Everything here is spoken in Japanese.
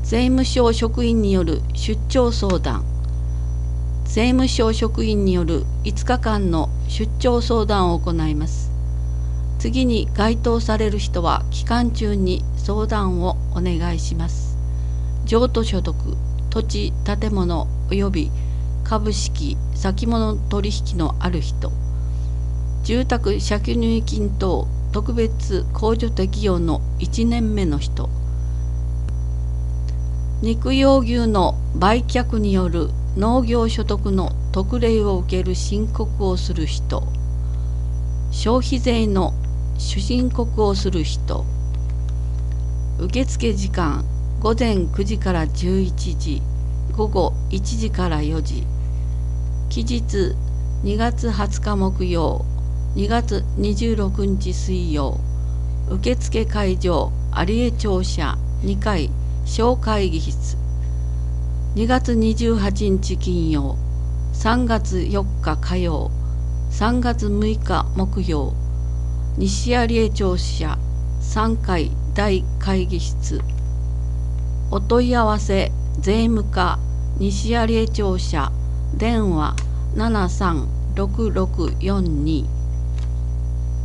税務署職員による出張相談。税務署職員による5日間の出張相談を行います。次に該当される人は期間中に相談をお願いします。譲渡所得、土地、建物及び株式、先物取引のある人、住宅借入金等特別控除適用の1年目の人、肉用牛の売却による農業所得の特例を受ける申告をする人、消費税の申告をする人。受付時間午前9時から11時、午後1時から4時。期日2月20日木曜、2月26日水曜。受付会場有江庁舎2階小会議室。2月28日金曜、3月4日火曜、3月6日木曜。西有江庁舎3階大会議室。お問い合わせ税務課西有江庁舎電話736642